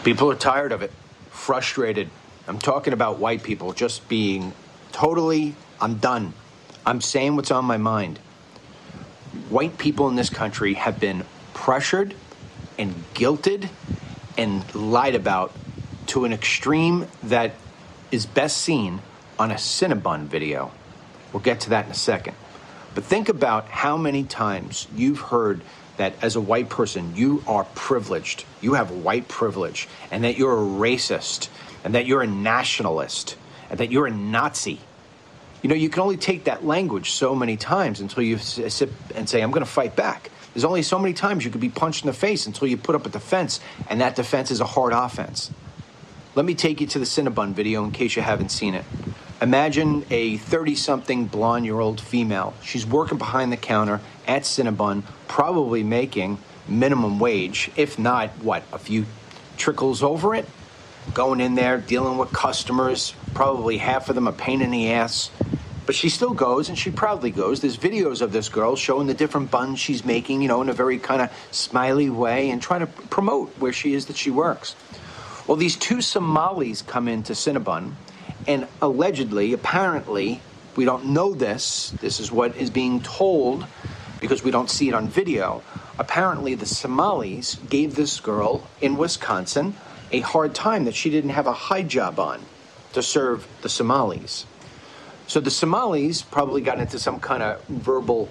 People are tired of it, frustrated. I'm talking about white people just being totally, I'm done. I'm saying what's on my mind. White people in this country have been pressured and guilted and lied about to an extreme that is best seen on a Cinnabon video. We'll get to that in a second. But think about how many times you've heard that as a white person, you are privileged, you have white privilege, and that you're a racist, and that you're a nationalist, and that you're a Nazi. You know, you can only take that language so many times until you sit and say, I'm going to fight back. There's only so many times you could be punched in the face until you put up a defense, and that defense is a hard offense. Let me take you to the Cinnabon video in case you haven't seen it. Imagine a 30-something blonde-year-old female. She's working behind the counter at Cinnabon, probably making minimum wage, if not, a few trickles over it? Going in there, dealing with customers, probably half of them a pain in the ass. But she still goes, and she proudly goes. There's videos of this girl showing the different buns she's making, in a very kind of smiley way and trying to promote where she is that she works. Well, these two Somalis come into Cinnabon, and allegedly, apparently, we don't know this. This is what is being told because we don't see it on video. Apparently, the Somalis gave this girl in Wisconsin a hard time that she didn't have a hijab on to serve the Somalis. So the Somalis probably got into some kind of verbal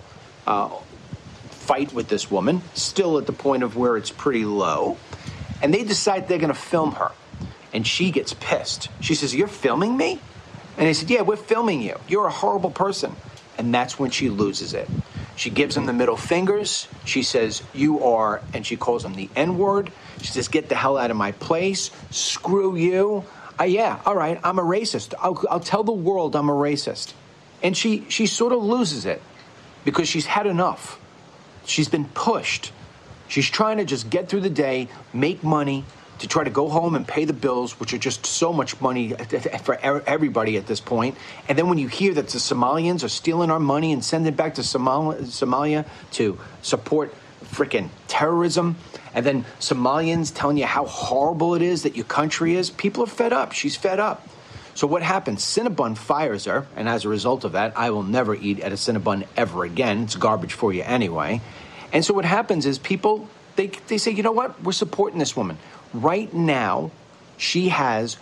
fight with this woman, still at the point of where it's pretty low. And they decide they're going to film her. And she gets pissed. She says, "You're filming me?" And they said, "Yeah, we're filming you. You're a horrible person." And that's when she loses it. She gives him the middle fingers. She says, "You are," and she calls him the N-word. She says, "Get the hell out of my place. Screw you." Yeah, all right, I'm a racist. I'll tell the world I'm a racist. And she sort of loses it because she's had enough. She's been pushed. She's trying to just get through the day, make money, to try to go home and pay the bills, which are just so much money for everybody at this point. And then when you hear that the Somalians are stealing our money and sending it back to Somalia to support freaking terrorism, and then Somalians telling you how horrible it is that your country is, people are fed up. She's fed up. So what happens? Cinnabon fires her, and as a result of that, I will never eat at a Cinnabon ever again. It's garbage for you anyway. And so what happens is people, they say, you know what? We're supporting this woman. Right now, she has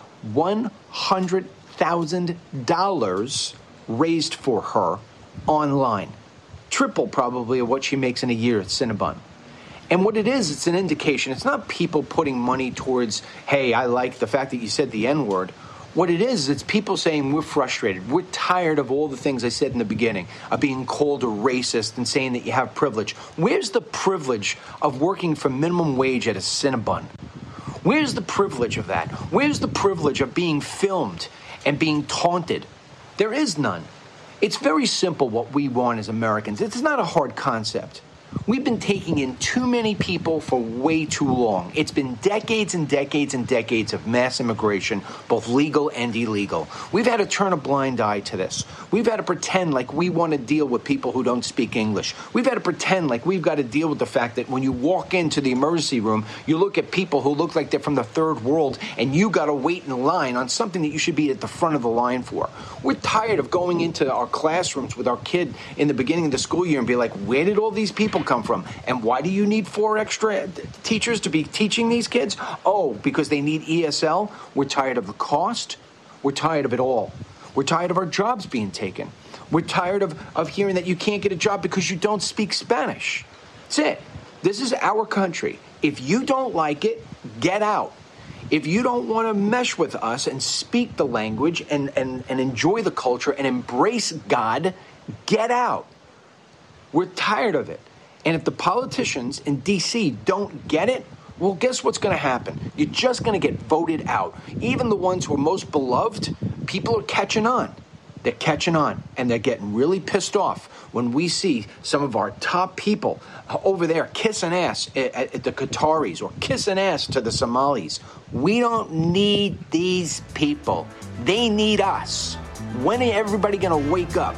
$100,000 raised for her online. Triple probably of what she makes in a year at Cinnabon. And what it is, it's an indication. It's not people putting money towards, hey, I like the fact that you said the N-word. What it is, it's people saying we're frustrated. We're tired of all the things I said in the beginning, of being called a racist and saying that you have privilege. Where's the privilege of working for minimum wage at a Cinnabon? Where's the privilege of that? Where's the privilege of being filmed and being taunted? There is none. It's very simple what we want as Americans. It's not a hard concept. We've been taking in too many people for way too long. It's been decades and decades and decades of mass immigration, both legal and illegal. We've had to turn a blind eye to this. We've had to pretend like we want to deal with people who don't speak English. We've had to pretend like we've got to deal with the fact that when you walk into the emergency room, you look at people who look like they're from the third world, and you got to wait in line on something that you should be at the front of the line for. We're tired of going into our classrooms with our kid in the beginning of the school year and be like, where did all these people come from? And why do you need 4 extra teachers to be teaching these kids? Oh, because they need ESL? We're tired of the cost. We're tired of it all. We're tired of our jobs being taken. We're tired of hearing that you can't get a job because you don't speak Spanish. That's it. This is our country. If you don't like it, get out. If you don't want to mesh with us and speak the language and enjoy the culture and embrace God, get out. We're tired of it. And if the politicians in D.C. don't get it, well, guess what's going to happen? You're just going to get voted out. Even the ones who are most beloved, people are catching on. They're catching on, and they're getting really pissed off when we see some of our top people over there kissing ass at the Qataris or kissing ass to the Somalis. We don't need these people. They need us. When is everybody going to wake up?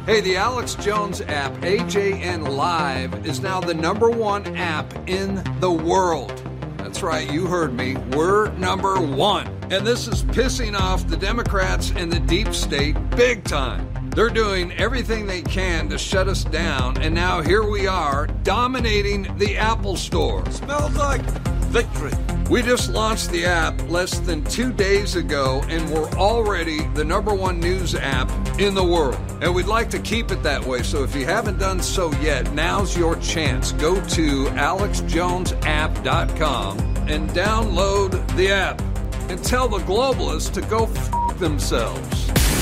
Hey, the Alex Jones app, AJN Live, is now the #1 app in the world. That's right, you heard me. We're #1. And this is pissing off the Democrats and the deep state big time. They're doing everything they can to shut us down, and now here we are, dominating the Apple Store. Smells like victory. We just launched the app less than 2 days ago, and we're already the #1 news app in the world. And we'd like to keep it that way, so if you haven't done so yet, now's your chance. Go to alexjonesapp.com and download the app. And tell the globalists to go f*** themselves.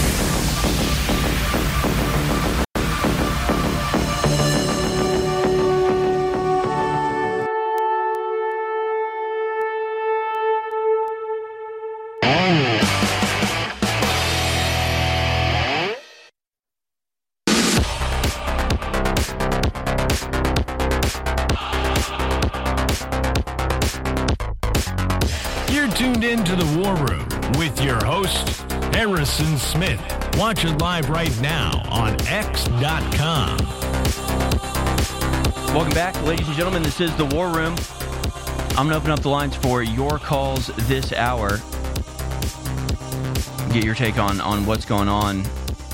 Tuned into the War Room with your host, Harrison Smith. Watch it live right now on X.com. Welcome back, ladies and gentlemen. This is the War Room. I'm going to open up the lines for your calls this hour. Get your take on what's going on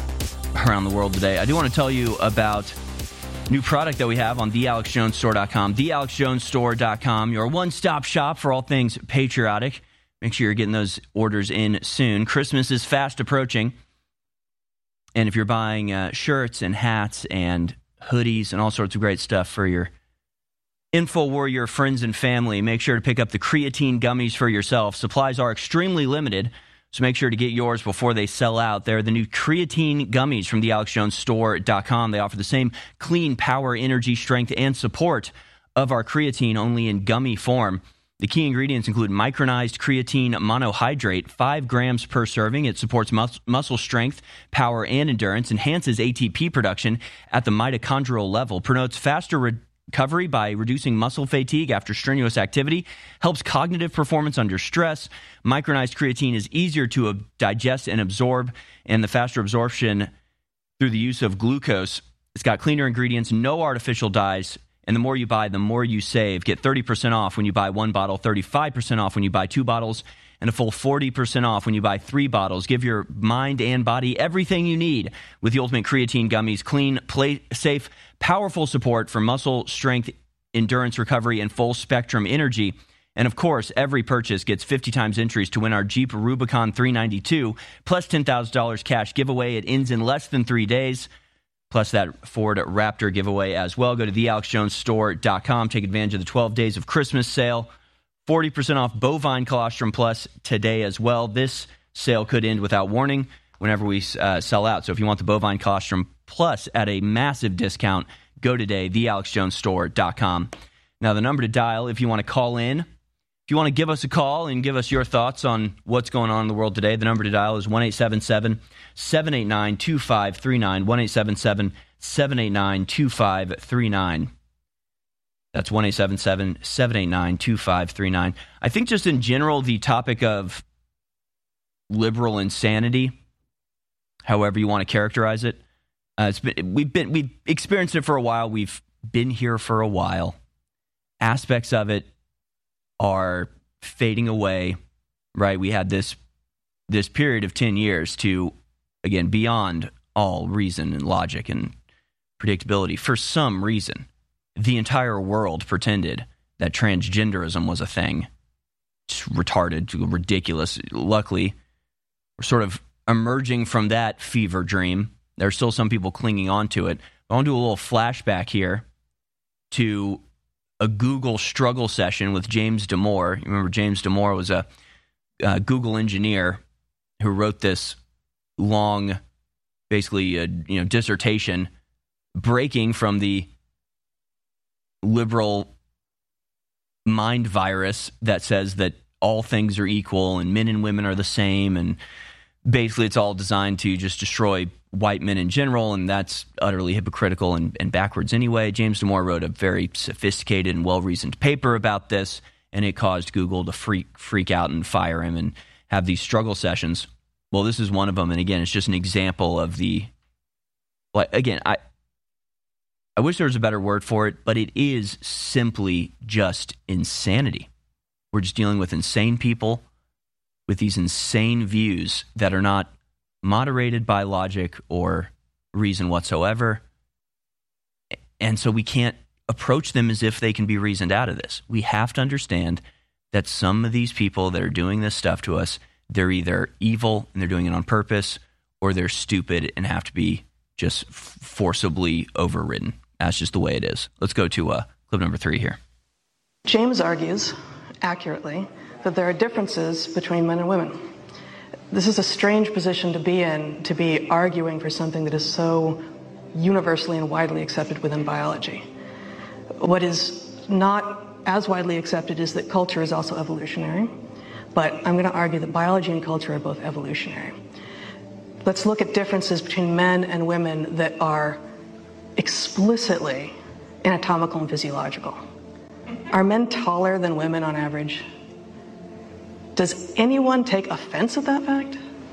around the world today. I do want to tell you about new product that we have on thealexjonesstore.com. Thealexjonesstore.com, your one-stop shop for all things patriotic. Make sure you're getting those orders in soon. Christmas is fast approaching. And if you're buying shirts and hats and hoodies and all sorts of great stuff for your InfoWarrior friends and family, make sure to pick up the creatine gummies for yourself. Supplies are extremely limited, so make sure to get yours before they sell out. They're the new creatine gummies from thealexjonesstore.com. They offer the same clean power, energy, strength, and support of our creatine, only in gummy form. The key ingredients include micronized creatine monohydrate, 5 grams per serving. It supports muscle strength, power, and endurance, enhances ATP production at the mitochondrial level, promotes faster recovery by reducing muscle fatigue after strenuous activity, helps cognitive performance under stress. Micronized creatine is easier to digest and absorb, and the faster absorption through the use of glucose. It's got cleaner ingredients, no artificial dyes, and the more you buy, the more you save. Get 30% off when you buy 1 bottle, 35% off when you buy 2 bottles, and a full 40% off when you buy 3 bottles. Give your mind and body everything you need with the Ultimate Creatine Gummies. Clean, safe, powerful support for muscle strength, endurance, recovery, and full-spectrum energy. And, of course, every purchase gets 50 times entries to win our Jeep Rubicon 392, plus $10,000 cash giveaway. It ends in less than 3 days. Plus that Ford Raptor giveaway as well. Go to thealexjonesstore.com. Take advantage of the 12 days of Christmas sale. 40% off Bovine Colostrum Plus today as well. This sale could end without warning whenever we sell out. So if you want the Bovine Colostrum Plus at a massive discount, go today, thealexjonesstore.com. Now, the number to dial if you want to call in, if you want to give us a call and give us your thoughts on what's going on in the world today, the number to dial is 1-877-789-2539, 1-877-789-2539. That's 1-877-789-2539. I think just in general, the topic of liberal insanity, however you want to characterize it, we've experienced it for a while. We've been here for a while. Aspects of it are fading away, right? We had this period of 10 years to, again, beyond all reason and logic and predictability. For some reason, the entire world pretended that transgenderism was a thing. It's retarded, ridiculous. Luckily, we're sort of emerging from that fever dream. There are still some people clinging on to it. I want to do a little flashback here to a Google struggle session with James Damore. You remember James Damore was a Google engineer who wrote this long, basically, dissertation breaking from the liberal mind virus that says that all things are equal and men and women are the same, and basically it's all designed to just destroy white men in general, and that's utterly hypocritical and backwards anyway. James Damore wrote a very sophisticated and well-reasoned paper about this, and it caused Google to freak out and fire him and have these struggle sessions. Well, this is one of them, and again, it's just an example of the Like, again, I wish there was a better word for it, but it is simply just insanity. We're just dealing with insane people with these insane views that are not moderated by logic or reason whatsoever. And so we can't approach them as if they can be reasoned out of this. We have to understand that some of these people that are doing this stuff to us, they're either evil and they're doing it on purpose, or they're stupid and have to be just forcibly overridden. That's just the way it is. Let's go to clip number 3 here. James argues, accurately, that there are differences between men and women. This is a strange position to be in, to be arguing for something that is so universally and widely accepted within biology. What is not as widely accepted is that culture is also evolutionary, but I'm going to argue that biology and culture are both evolutionary. Let's look at differences between men and women that are explicitly anatomical and physiological. Are men taller than women on average? Does anyone take offense at that fact?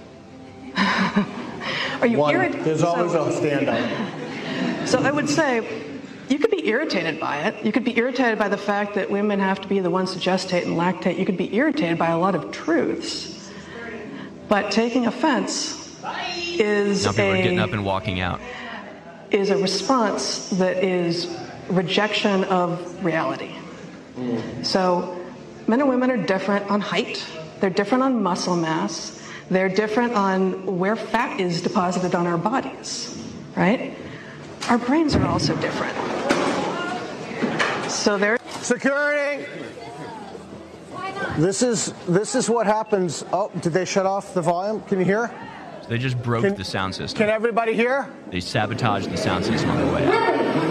Are you irritated? There's always a stand-up. So I would say you could be irritated by it. You could be irritated by the fact that women have to be the ones to gestate and lactate. You could be irritated by a lot of truths. But taking offense is now people are getting up and walking out. Is a response that is rejection of reality. So men and women are different on height. They're different on muscle mass. They're different on where fat is deposited on our bodies, right? Our brains are also different. So they're... Security! This is what happens. Oh, did they shut off the volume? Can you hear? They just broke the sound system. Can everybody hear? They sabotaged the sound system on their way out.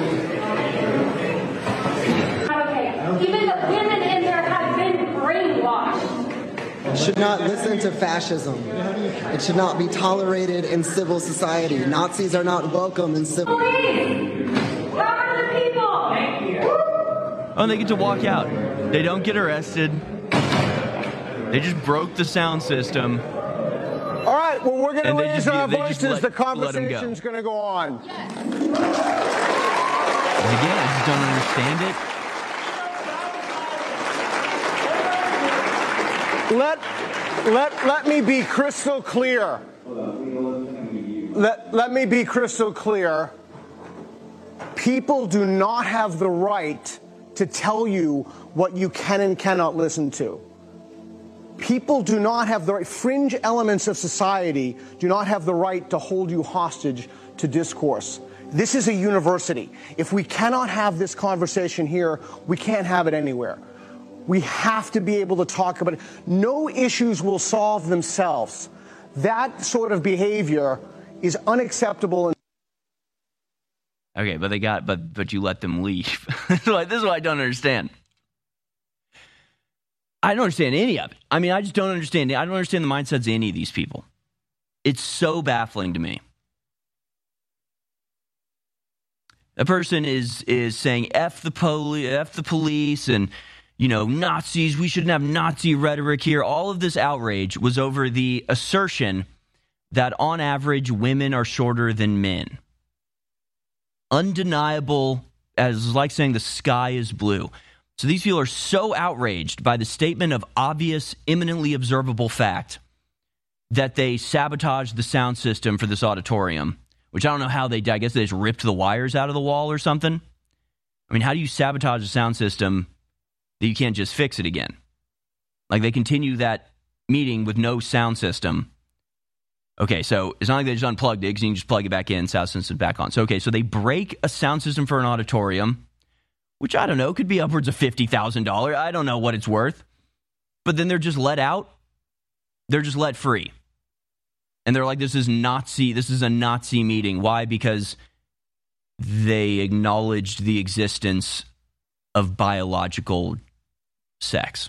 Okay, even the women in there have been brainwashed. Should not listen to fascism. It should not be tolerated in civil society. Nazis are not welcome in civil... Please! Where are the people? Thank you. Oh, and they get to walk out. They don't get arrested. They just broke the sound system. All right, well, we're going to raise our they voices. The conversation's going to go on. Yes. Again, I just don't understand it. Let me be crystal clear. Let me be crystal clear. People do not have the right to tell you what you can and cannot listen to. People do not have the right, fringe elements of society do not have the right to hold you hostage to discourse. This is a university. If we cannot have this conversation here, we can't have it anywhere. We have to be able to talk about it. No issues will solve themselves. That sort of behavior is unacceptable. Okay, but you let them leave. This is what I don't understand. I don't understand any of it. I mean, I just don't understand. I don't understand the mindsets of any of these people. It's so baffling to me. A person is saying F the police, and Nazis. We shouldn't have Nazi rhetoric here. All of this outrage was over the assertion that on average women are shorter than men. Undeniable, as like saying the sky is blue. So these people are so outraged by the statement of obvious, imminently observable fact that they sabotaged the sound system for this auditorium, which I don't know how they did. I guess they just ripped the wires out of the wall or something. I mean, how do you sabotage a sound system that you can't just fix it again? Like, they continue that meeting with no sound system. Okay, so it's not like they just unplugged it, because you can just plug it back in, sound system back on. So they break a sound system for an auditorium, which, I don't know, could be upwards of $50,000. I don't know what it's worth. But then they're just let out. They're just let free. And they're like, this is a Nazi meeting. Why? Because they acknowledged the existence of biological sex.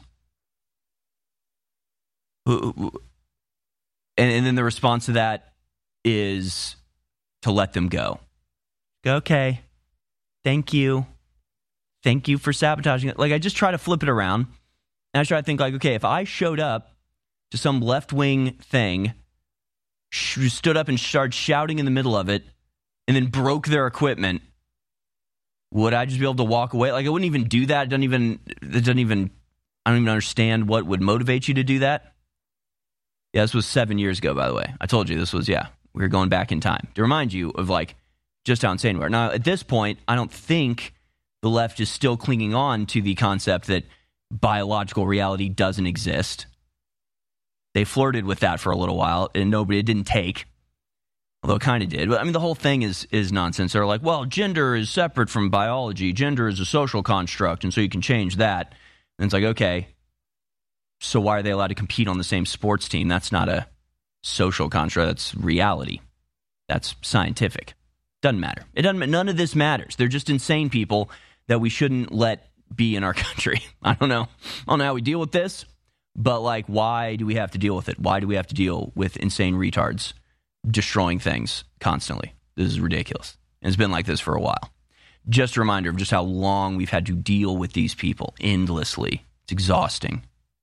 And then the response to that is to let them go. Okay. Thank you. Thank you for sabotaging it. Like, I just try to flip it around. And I try to think, like, okay, if I showed up to some left-wing thing, stood up and started shouting in the middle of it and then broke their equipment, would I just be able to walk away? Like, I wouldn't even do that. I don't even understand what would motivate you to do that. Yeah, this was 7 years ago, by the way. I told you this was, we were going back in time to remind you of like just how insane we are. Now, at this point, I don't think the left is still clinging on to the concept that biological reality doesn't exist. They flirted with that for a little while, and it didn't take. Although it kind of did. But I mean, the whole thing is nonsense. They're like, well, gender is separate from biology. Gender is a social construct, and so you can change that. And it's like, okay, so why are they allowed to compete on the same sports team? That's not a social construct. That's reality. That's scientific. Doesn't matter. It doesn't. None of this matters. They're just insane people that we shouldn't let be in our country. I don't know how we deal with this, but like, why do we have to deal with it? Why do we have to deal with insane retards destroying things constantly? This is ridiculous. And it's been like this for a while. Just a reminder of just how long we've had to deal with these people endlessly. It's exhausting.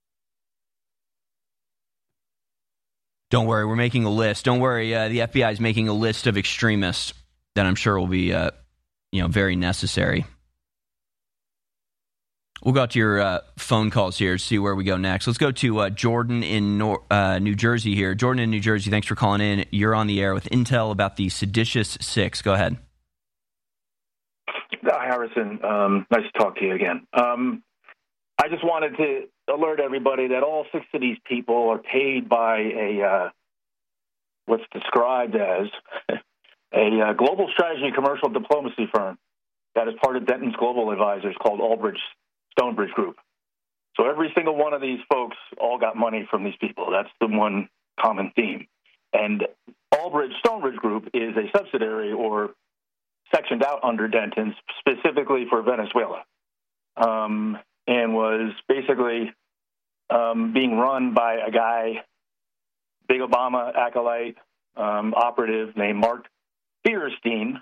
Don't worry, we're making a list. Don't worry, the FBI is making a list of extremists that I'm sure will be, very necessary. We'll go to your phone calls here to see where we go next. Let's go to Jordan in New Jersey here. Jordan in New Jersey, thanks for calling in. You're on the air with intel about the seditious six. Go ahead. Hi, Harrison. Nice to talk to you again. I just wanted to alert everybody that all six of these people are paid by what's described as a global strategy and commercial diplomacy firm that is part of Denton's Global Advisors called Stonebridge Group. So every single one of these folks all got money from these people. That's the one common theme. And Stonebridge Group is a subsidiary or sectioned out under Denton's specifically for Venezuela, and was basically being run by a guy, big Obama acolyte, operative named Mark Feierstein,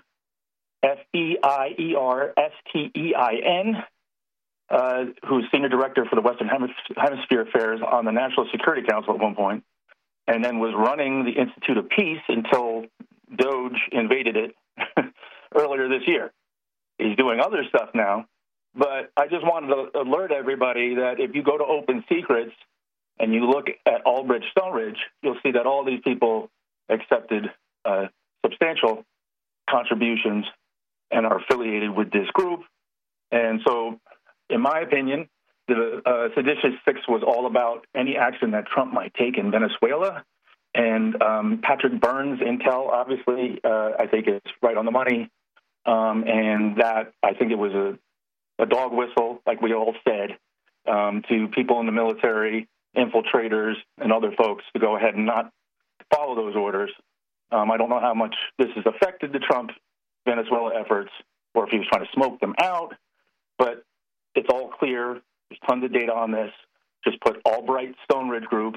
Feierstein, who's senior director for the Western Hemisphere Affairs on the National Security Council at one point, and then was running the Institute of Peace until Doge invaded it earlier this year. He's doing other stuff now, but I just wanted to alert everybody that if you go to Open Secrets and you look at Stonebridge, you'll see that all these people accepted substantial contributions and are affiliated with this group. And so, in my opinion, the seditious six was all about any action that Trump might take in Venezuela. And Patrick Burns' intel, obviously, I think it's right on the money. And that I think it was a dog whistle, like we all said, to people in the military, infiltrators, and other folks to go ahead and not follow those orders. I don't know how much this has affected the Trump Venezuela efforts or if he was trying to smoke them out, but it's all clear. There's tons of data on this. Just put Albright Stonebridge Group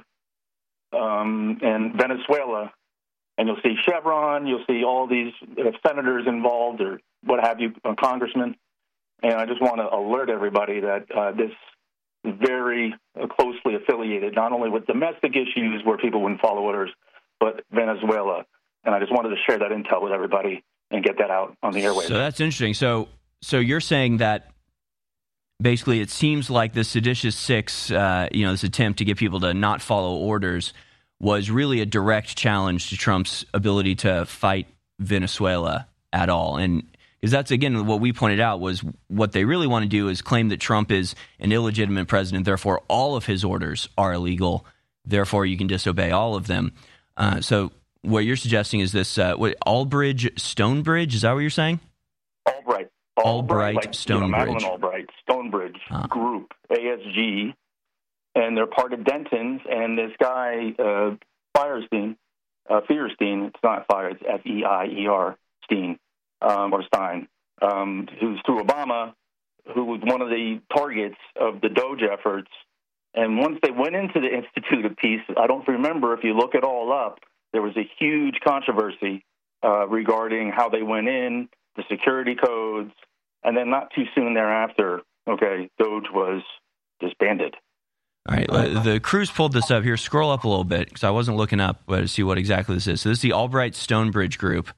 and Venezuela, and you'll see Chevron, you'll see all these senators involved or what have you, congressmen. And I just want to alert everybody that this is very closely affiliated, not only with domestic issues where people wouldn't follow orders, but Venezuela. And I just wanted to share that intel with everybody and get that out on the airwaves. So that's interesting. So you're saying that basically it seems like the seditious six, this attempt to get people to not follow orders was really a direct challenge to Trump's ability to fight Venezuela at all. And because that's, again, what we pointed out was what they really want to do is claim that Trump is an illegitimate president, therefore all of his orders are illegal, therefore you can disobey all of them. So what you're suggesting is this, Stonebridge, is that what you're saying? Albright, like, Stonebridge. Madeleine Albright, Stonebridge Group, ASG, and they're part of Denton's, and this guy, Feierstein, it's not Fire, it's F-E-I-E-R, Stein, or Stein, who's through Obama, who was one of the targets of the Doge efforts. And once they went into the Institute of Peace, I don't remember, if you look it all up, there was a huge controversy regarding how they went in, the security codes, and then not too soon thereafter, Doge was disbanded. All right, the crew's pulled this up here. Scroll up a little bit because I wasn't looking up to see what exactly this is. So this is the Albright Stonebridge Group,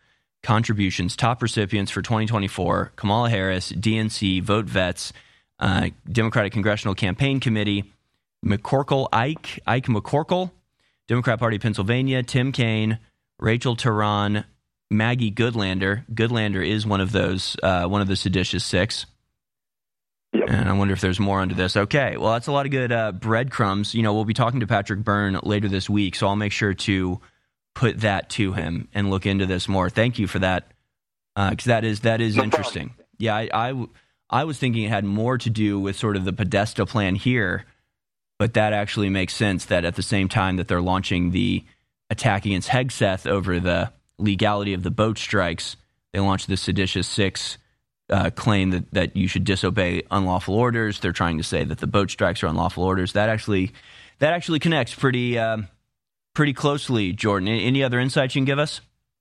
contributions, top recipients for 2024, Kamala Harris, DNC, Vote Vets, Democratic Congressional Campaign Committee, Ike McCorkle, Democrat Party of Pennsylvania, Tim Kaine, Rachel Teran, Maggie Goodlander. Goodlander is one of those, one of the seditious six. Yep. And I wonder if there's more under this. Okay, well, that's a lot of good breadcrumbs. You know, we'll be talking to Patrick Byrne later this week, so I'll make sure to put that to him and look into this more. Thank you for that, because that is interesting. Yeah, I was thinking it had more to do with sort of the Podesta plan here, but that actually makes sense that at the same time that they're launching the attack against Hegseth over the legality of the boat strikes, they launched the seditious six claim that you should disobey unlawful orders. They're trying to say that the boat strikes are unlawful orders. That actually connects pretty closely, Jordan. Any other insights you can give us?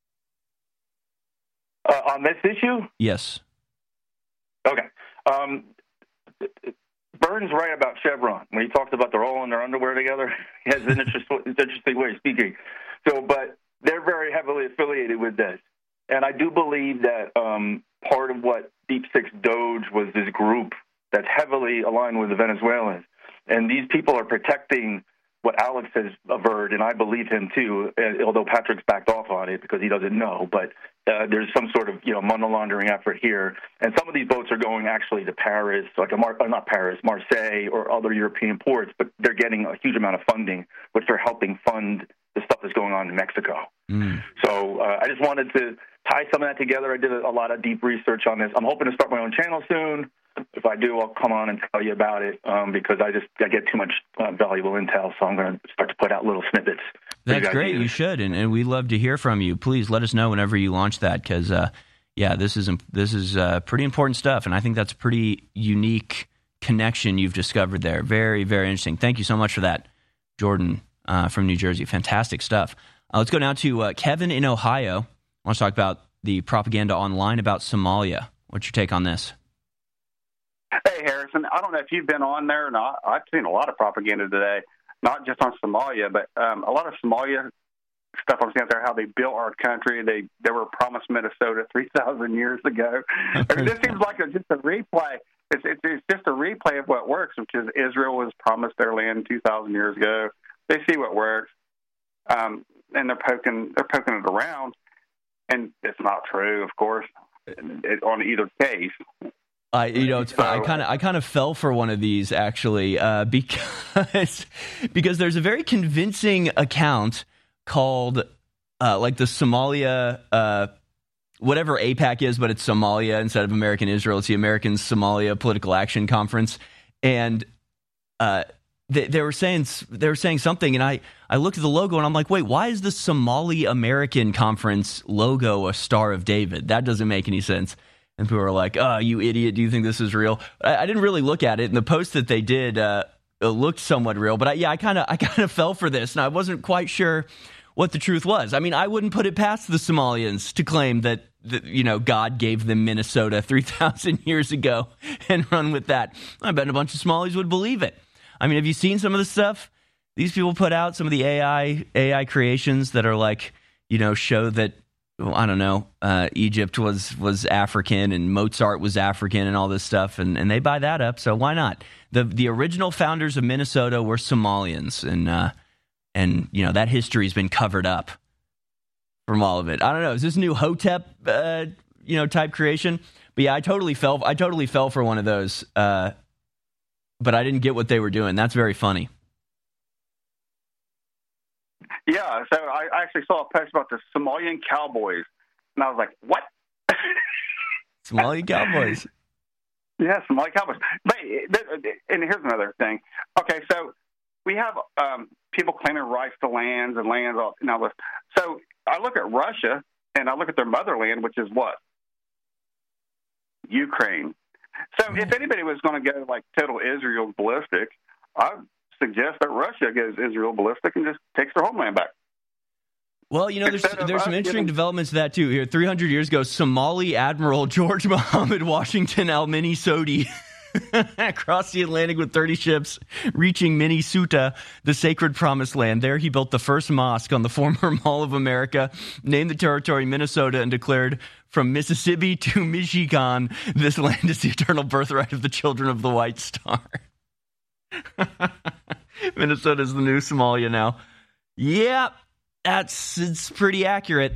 On this issue? Yes. Okay. Burns right about Chevron when he talked about they're all in their underwear together. He has an interesting way of speaking. But they're very heavily affiliated with this. And I do believe that part of what Deep Six Doge was this group that's heavily aligned with the Venezuelans. And these people are protecting what Alex has averred, and I believe him too, although Patrick's backed off on it because he doesn't know. But there's some sort of money laundering effort here. And some of these boats are going actually to Paris, not Paris, Marseille or other European ports, but they're getting a huge amount of funding, which they're helping fund the stuff that's going on in Mexico. So I just wanted to tie some of that together. I did a lot of deep research on this. I'm hoping to start my own channel soon. If I do, I'll come on and tell you about it because I get too much valuable intel, so I'm going to start to put out little snippets. That's great. You should, and we'd love to hear from you. Please let us know whenever you launch that because, this is pretty important stuff, and I think that's a pretty unique connection you've discovered there. Very, very interesting. Thank you so much for that, Jordan from New Jersey. Fantastic stuff. Let's go now to Kevin in Ohio. I want to talk about the propaganda online about Somalia. What's your take on this? Hey, Harrison, I don't know if you've been on there or not. I've seen a lot of propaganda today, not just on Somalia, but a lot of Somalia stuff I'm seeing out there, how they built our country. They were promised Minnesota 3,000 years ago. I mean, this seems like just a replay. It's just a replay of what works, which is Israel was promised their land 2,000 years ago. They see what works, and they're poking it around, and it's not true, of course, on either case. It's fun. I kind of fell for one of these actually because there's a very convincing account called like the Somalia whatever AIPAC is, but it's Somalia instead of American Israel. It's the American Somalia Political Action Conference, and they were saying something, and I looked at the logo and I'm like, wait, why is the Somali American Conference logo a Star of David? That doesn't make any sense. And people were like, oh, you idiot, do you think this is real? I didn't really look at it, and the post that they did looked somewhat real. But I kind of fell for this, and I wasn't quite sure what the truth was. I mean, I wouldn't put it past the Somalians to claim that God gave them Minnesota 3,000 years ago and run with that. I bet a bunch of Somalis would believe it. I mean, have you seen some of the stuff these people put out? Some of the AI creations that are like, show that, I don't know, Egypt was African and Mozart was African and all this stuff, and they buy that up, so why not? The original founders of Minnesota were Somalians, and that history's been covered up from all of it. I don't know, is this new Hotep type creation? But yeah, I totally fell for one of those, but I didn't get what they were doing. That's very funny. Yeah, so I actually saw a post about the Somalian Cowboys, and I was like, what? Somalian Cowboys. Yeah, Somalian Cowboys. But, and here's another thing. Okay, so we have people claiming rights to lands and lands. So I look at Russia, and I look at their motherland, which is what? Ukraine. So if anybody was going to go like total Israel ballistic, I suggest that Russia goes Israel ballistic and just takes their homeland back. Well, there's some interesting developments to that too. Here, 300 years ago, Somali Admiral George Mohammed Washington Almini Sodi across the Atlantic with 30 ships, reaching Minnesota, the sacred promised land. There he built the first mosque on the former Mall of America, named the territory Minnesota, and declared, from Mississippi to Michigan, this land is the eternal birthright of the children of the White Star. Minnesota is the new Somalia now. Yeah, it's pretty accurate.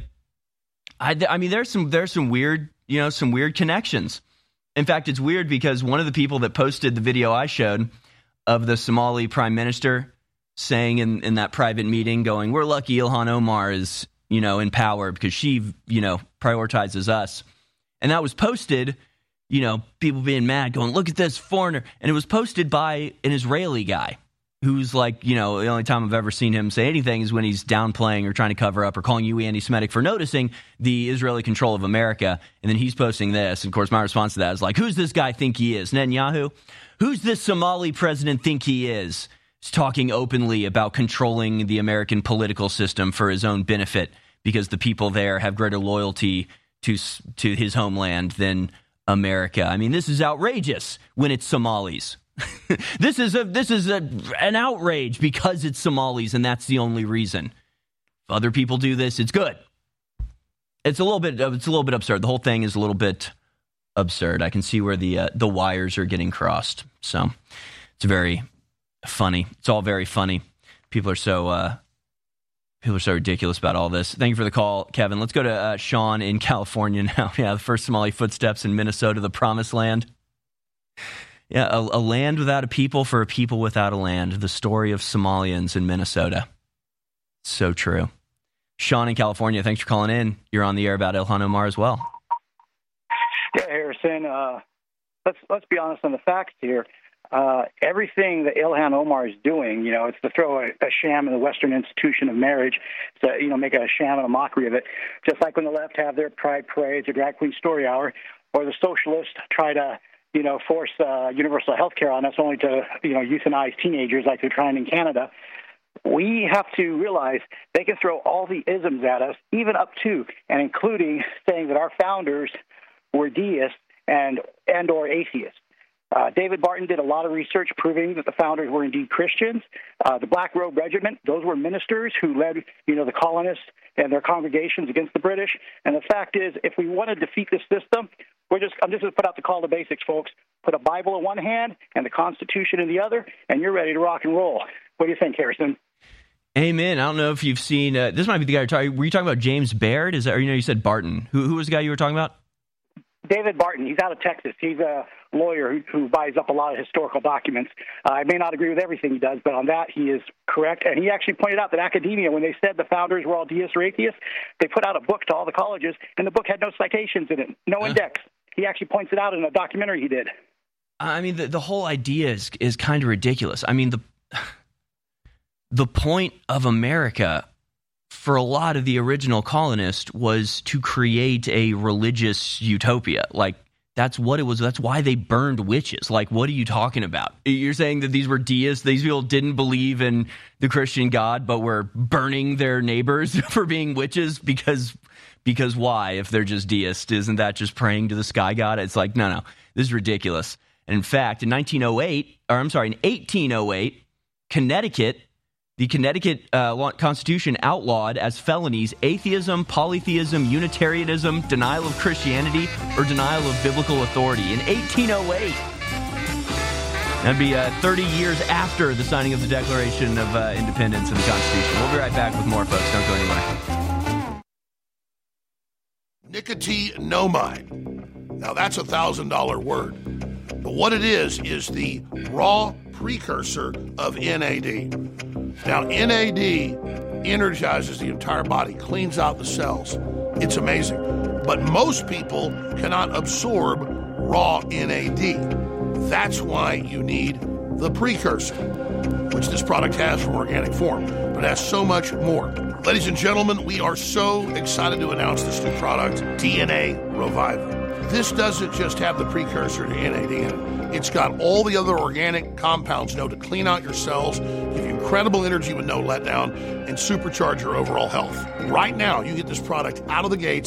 I mean, there's some weird, some weird connections. In fact, it's weird because one of the people that posted the video I showed of the Somali prime minister saying in that private meeting, going, "We're lucky Ilhan Omar is, in power because she, prioritizes us." And that was posted, people being mad, going, "Look at this foreigner." And it was posted by an Israeli guy who's like, the only time I've ever seen him say anything is when he's downplaying or trying to cover up or calling you anti-Semitic for noticing the Israeli control of America. And then he's posting this. And of course, my response to that is like, who's this guy think he is? Netanyahu? Who's this Somali president think he is? He's talking openly about controlling the American political system for his own benefit because the people there have greater loyalty to his homeland than America. I mean, this is outrageous when it's Somalis. This is an outrage because it's Somalis, and that's the only reason. If other people do this, it's good. It's a little bit absurd. The whole thing is a little bit absurd. I can see where the wires are getting crossed. So it's very funny. It's all very funny. People are so ridiculous about all this. Thank you for the call, Kevin. Let's go to Sean in California now. Yeah, the first Somali footsteps in Minnesota, the promised land. Yeah, a land without a people for a people without a land. The story of Somalians in Minnesota. So true. Sean in California, thanks for calling in. You're on the air about Ilhan Omar as well. Yeah, Harrison, let's be honest on the facts here. Everything that Ilhan Omar is doing, it's to throw a sham in the Western institution of marriage, to, make a sham and a mockery of it. Just like when the left have their pride parades or drag queen story hour, or the socialists try to force universal health care on us only to, euthanize teenagers like they're trying in Canada. We have to realize they can throw all the isms at us, even up to and including saying that our founders were deists and or atheists. David Barton did a lot of research proving that the founders were indeed Christians. The Black Robe Regiment, those were ministers who led, the colonists and their congregations against the British. And the fact is, if we want to defeat this system, I'm just going to put out the call to basics, folks. Put a Bible in one hand and the Constitution in the other, and you're ready to rock and roll. What do you think, Harrison? Amen. I don't know if you've seen, this might be the guy you're talking, were you talking about James Baird? Is that, or, you said Barton. Who was the guy you were talking about? David Barton. He's out of Texas. He's a lawyer who buys up a lot of historical documents. I may not agree with everything he does, but on that he is correct. And he actually pointed out that academia, when they said the founders were all deists or atheists, they put out a book to all the colleges, and the book had no citations in it, no index. He actually points it out in a documentary he did. I mean, the whole idea is kind of ridiculous. I mean, the point of America for a lot of the original colonists was to create a religious utopia. Like, that's what it was. That's why they burned witches. Like, what are you talking about? You're saying that these were deists? These people didn't believe in the Christian God, but were burning their neighbors for being witches? Because why? If they're just deists, isn't that just praying to the sky god? It's like, no, this is ridiculous. And in fact, in 1808, Connecticut, the Connecticut Constitution outlawed as felonies atheism, polytheism, Unitarianism, denial of Christianity, or denial of biblical authority. In 1808. That'd be 30 years after the signing of the Declaration of Independence and the Constitution. We'll be right back with more, folks. Don't go anywhere. Nicotinamide. Now, that's a $1,000 word. But what it is the raw precursor of NAD. Now, NAD energizes the entire body, cleans out the cells. It's amazing. But most people cannot absorb raw NAD. That's why you need the precursor, which this product has from organic form, but it has so much more. Ladies and gentlemen, we are so excited to announce this new product, DNA Reviver. This doesn't just have the precursor to NAD in it. It's got all the other organic compounds, to clean out your cells, give you incredible energy with no letdown, and supercharge your overall health. Right now, you get this product out of the gates,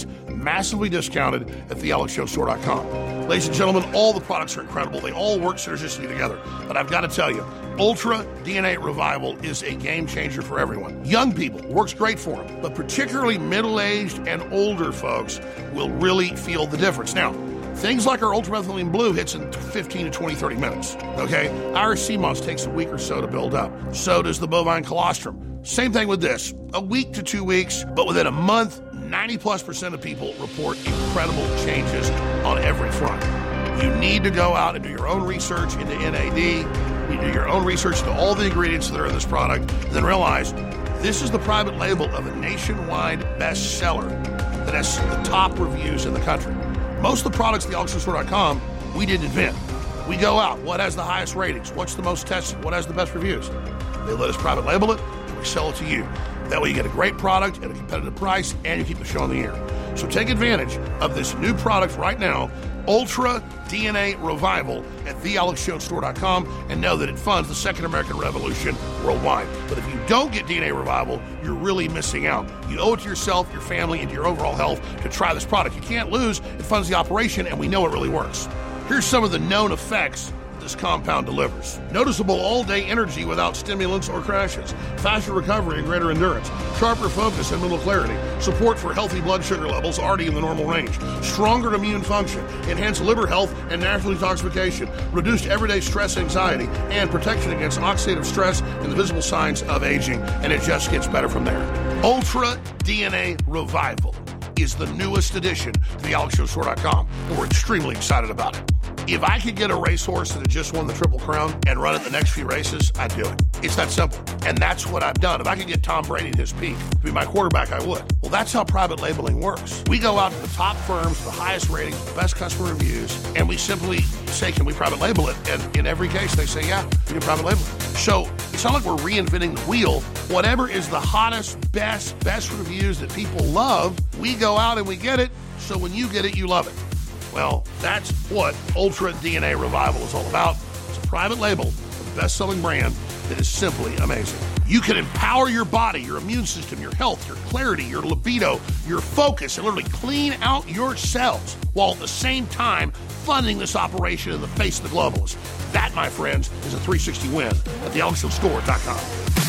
massively discounted at thealexjonesstore.com. Ladies and gentlemen, all the products are incredible. They all work synergistically together. But I've got to tell you, Ultra DNA Revival is a game changer for everyone. Young people, works great for them, but particularly middle-aged and older folks will really feel the difference. Now, things like our ultramethylene blue hits in 15 to 20, 30 minutes, okay? Our CMOS takes a week or so to build up. So does the bovine colostrum. Same thing with this, a week to 2 weeks, but within a month, 90+% of people report incredible changes on every front. You need to go out and do your own research into NAD. You do your own research into all the ingredients that are in this product, and then realize this is the private label of a nationwide bestseller that has the top reviews in the country. Most of the products at thealexjonesstore.com we didn't invent. We go out, what has the highest ratings? What's the most tested? What has the best reviews? They let us private label it, and we sell it to you. That way you get a great product at a competitive price, and you keep the show on the air. So take advantage of this new product right now, Ultra DNA Revival at thealexjonesstore.com, and know that it funds the Second American Revolution worldwide. But if you don't get DNA Revival, you're really missing out. You owe it to yourself, your family, and to your overall health to try this product. You can't lose. It funds the operation, and we know it really works. Here's some of the known effects this compound delivers. Noticeable all-day energy without stimulants or crashes, faster recovery and greater endurance, sharper focus and mental clarity, support for healthy blood sugar levels already in the normal range, stronger immune function, enhanced liver health and natural detoxification, reduced everyday stress and anxiety, and protection against oxidative stress and the visible signs of aging, and it just gets better from there. Ultra DNA Revival is the newest addition to thealexjonesstore.com, and we're extremely excited about it. If I could get a racehorse that had just won the Triple Crown and run it the next few races, I'd do it. It's that simple. And that's what I've done. If I could get Tom Brady at his peak to be my quarterback, I would. Well, that's how private labeling works. We go out to the top firms, the highest ratings, the best customer reviews, and we simply say, can we private label it? And in every case, they say, yeah, we can private label it. So it's not like we're reinventing the wheel. Whatever is the hottest, best reviews that people love, we go out and we get it. So when you get it, you love it. Well, that's what Ultra DNA Revival is all about. It's a private label of a best-selling brand that is simply amazing. You can empower your body, your immune system, your health, your clarity, your libido, your focus, and literally clean out your cells while at the same time funding this operation in the face of the globalists. That, my friends, is a 360 win at thealexjonesstore.com.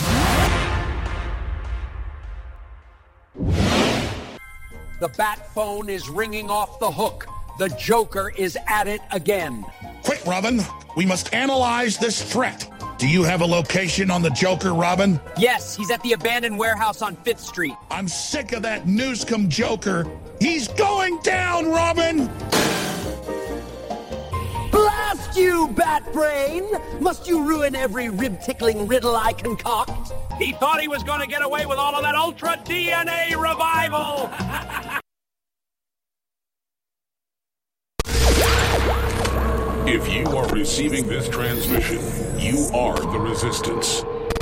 The bat phone is ringing off the hook. The Joker is at it again. Quick, Robin. We must analyze this threat. Do you have a location on the Joker, Robin? Yes, he's at the abandoned warehouse on 5th Street. I'm sick of that Newscomb Joker. He's going down, Robin! Blast you, Batbrain! Must you ruin every rib-tickling riddle I concoct? He thought he was going to get away with all of that Ultra DNA Revival! If you are receiving this transmission, you are the Resistance.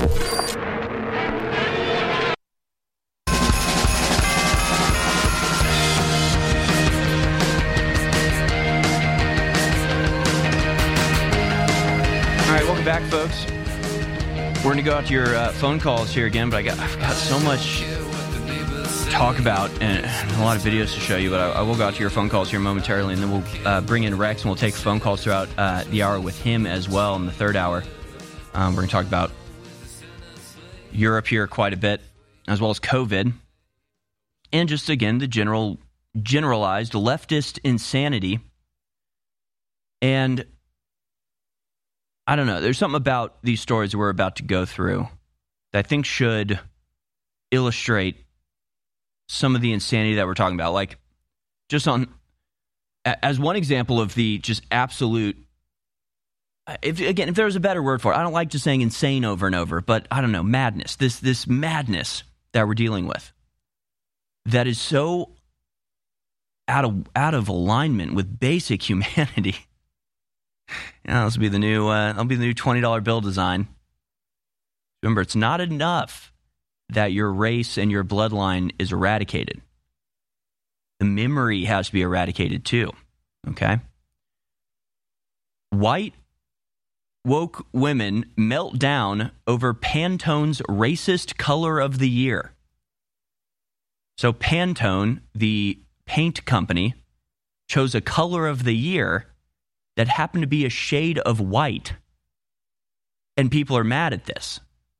All right, welcome back, folks. We're going to go out to your phone calls here again, but I've got so much to talk about and a lot of videos to show you, but I will go out to your phone calls here momentarily, and then we'll bring in Rex, and we'll take phone calls throughout the hour with him as well in the third hour. We're going to talk about Europe here quite a bit, as well as COVID, and just, again, the generalized leftist insanity. And I don't know, there's something about these stories that we're about to go through that I think should illustrate some of the insanity that we're talking about. Like, just as one example of the just absolute, if there's a better word for it, I don't like just saying insane over and over, but I don't know, madness, this madness that we're dealing with that is so out of alignment with basic humanity. Yeah, this will be the new $20 bill design. Remember, it's not enough that your race and your bloodline is eradicated. The memory has to be eradicated too. Okay? White woke women melt down over Pantone's racist color of the year. So Pantone, the paint company chose a color of the year that happened to be a shade of white. And people are mad at this.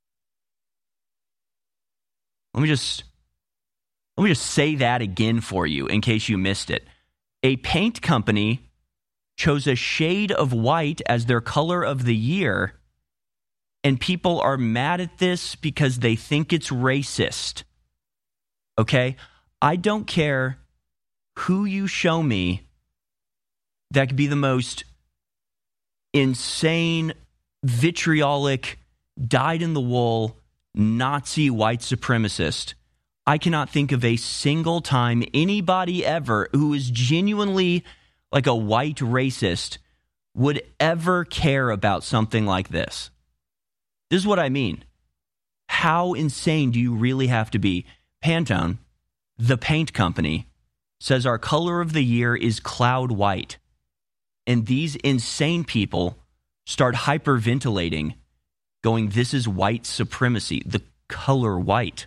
Let me just say that again for you in case you missed it. A paint company chose a shade of white as their color of the year, and people are mad at this because they think it's racist. Okay? I don't care who you show me that could be the most insane, vitriolic, dyed-in-the-wool Nazi white supremacist. I cannot think of a single time anybody ever who is genuinely like a white racist would ever care about something like this. This is what I mean. How insane do you really have to be? Pantone, the paint company, says our color of the year is cloud white. And these insane people start hyperventilating, going, this is white supremacy, the color white.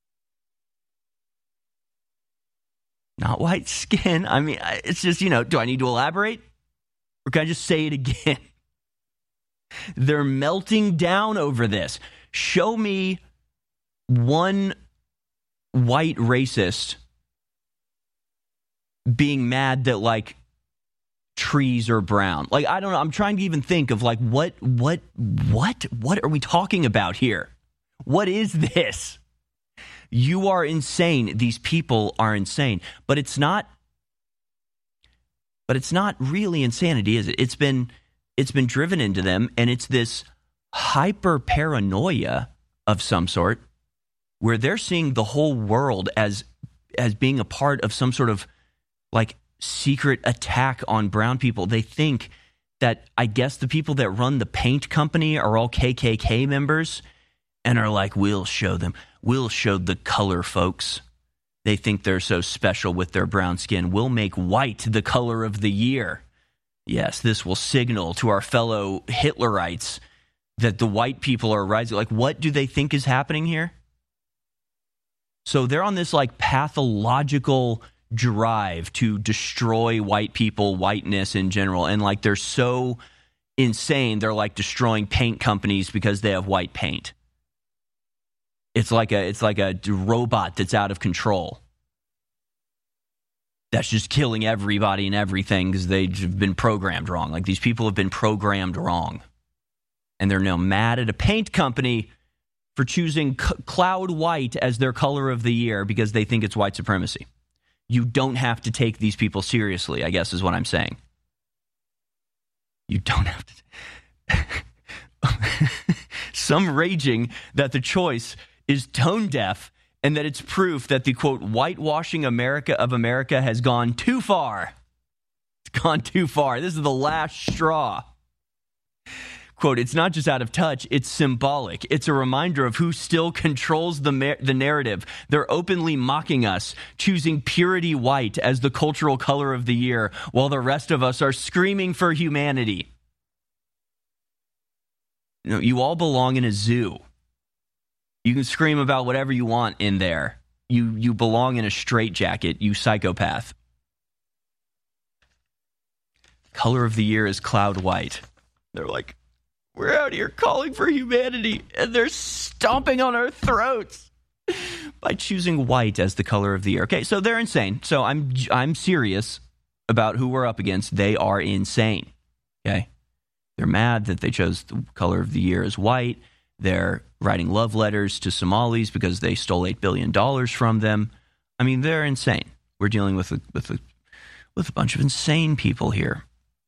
Not white skin. I mean, it's just, do I need to elaborate? Or can I just say it again? They're melting down over this. Show me one white racist being mad that, like, trees are brown. Like, I don't know. I'm trying to even think of, like, what are we talking about here? What is this? You are insane. These people are insane. But it's not really insanity, is it? It's been driven into them, and it's this hyper paranoia of some sort where they're seeing the whole world as being a part of some sort of like secret attack on brown people. They think that, I guess, the people that run the paint company are all KKK members and are like, we'll show the color folks. They think they're so special with their brown skin. We'll make white the color of the year. Yes, this will signal to our fellow Hitlerites that the white people are rising. Like, what do they think is happening here? So they're on this like pathological drive to destroy white people, whiteness in general. And like, they're so insane, they're like destroying paint companies because they have white paint. It's like a robot that's out of control. That's just killing everybody and everything because they've been programmed wrong. Like, these people have been programmed wrong. And they're now mad at a paint company for choosing cloud white as their color of the year because they think it's white supremacy. You don't have to take these people seriously, I guess is what I'm saying. You don't have to. Some raging that the choice is tone deaf and that it's proof that the, quote, whitewashing of America has gone too far. It's gone too far. This is the last straw. Quote, it's not just out of touch, it's symbolic. It's a reminder of who still controls the narrative. They're openly mocking us, choosing purity white as the cultural color of the year, while the rest of us are screaming for humanity. You all belong in a zoo. You can scream about whatever you want in there. You belong in a straitjacket, you psychopath. Color of the year is cloud white. They're like, we're out here calling for humanity, and they're stomping on our throats by choosing white as the color of the year. Okay, so they're insane. So I'm serious about who we're up against. They are insane. Okay, they're mad that they chose the color of the year as white. They're writing love letters to Somalis because they stole $8 billion from them. I mean, they're insane. We're dealing with a bunch of insane people here.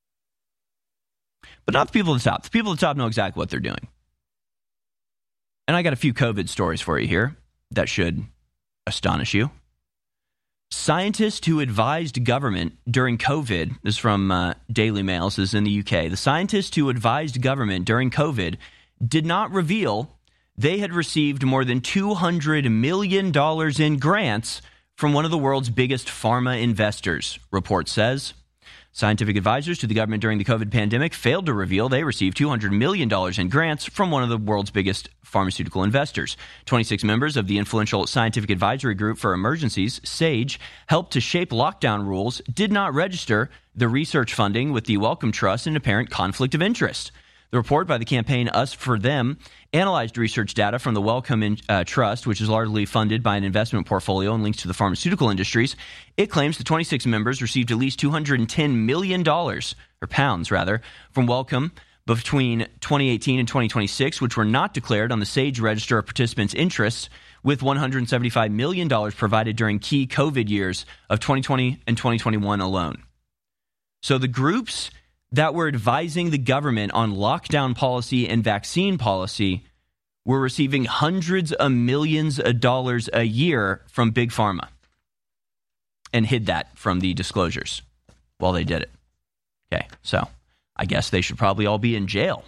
But not the people at the top. The people at the top know exactly what they're doing. And I got a few COVID stories for you here that should astonish you. Scientists who advised government during COVID, this is from Daily Mail, this is in the UK. The scientists who advised government during COVID did not reveal they had received more than $200 million in grants from one of the world's biggest pharma investors, report says. Scientific advisors to the government during the COVID pandemic failed to reveal they received $200 million in grants from one of the world's biggest pharmaceutical investors. 26 members of the influential Scientific Advisory Group for Emergencies, SAGE, helped to shape lockdown rules, did not register the research funding with the Wellcome Trust in apparent conflict of interest. The report by the campaign Us for Them analyzed research data from the Wellcome Trust, which is largely funded by an investment portfolio and links to the pharmaceutical industries. It claims the 26 members received at least $210 million, or pounds rather, from Wellcome between 2018 and 2026, which were not declared on the SAGE Register of Participants' Interests, with $175 million provided during key COVID years of 2020 and 2021 alone. So the groups that were advising the government on lockdown policy and vaccine policy were receiving hundreds of millions of dollars a year from Big Pharma and hid that from the disclosures while they did it. Okay, so I guess they should probably all be in jail.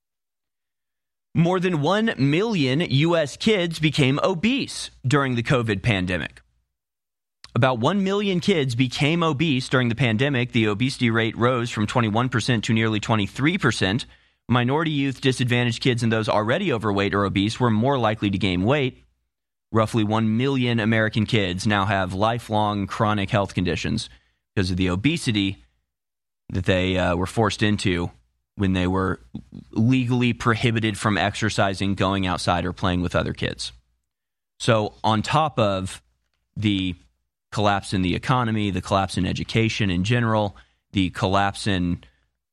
More than 1 million U.S. kids became obese during the COVID pandemic. About 1 million kids became obese during the pandemic. The obesity rate rose from 21% to nearly 23%. Minority youth, disadvantaged kids, and those already overweight or obese were more likely to gain weight. Roughly 1 million American kids now have lifelong chronic health conditions because of the obesity that they were forced into when they were legally prohibited from exercising, going outside, or playing with other kids. So on top of the collapse in the economy, the collapse in education in general, the collapse in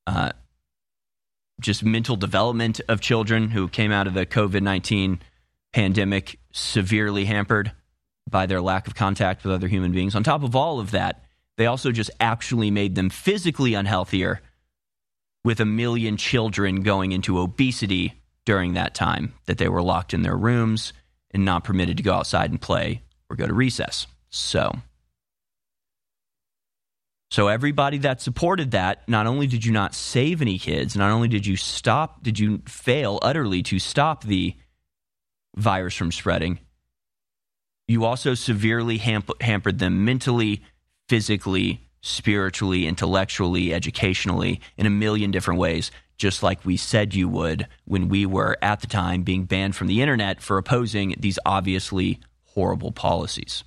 just mental development of children who came out of the COVID-19 pandemic severely hampered by their lack of contact with other human beings. On top of all of that, they also just actually made them physically unhealthier, with 1 million children going into obesity during that time that they were locked in their rooms and not permitted to go outside and play or go to recess. So everybody that supported that, not only did you not save any kids, not only did you fail utterly to stop the virus from spreading, you also severely hampered them mentally, physically, spiritually, intellectually, educationally, in a million different ways, just like we said you would when we were, at the time, being banned from the internet for opposing these obviously horrible policies.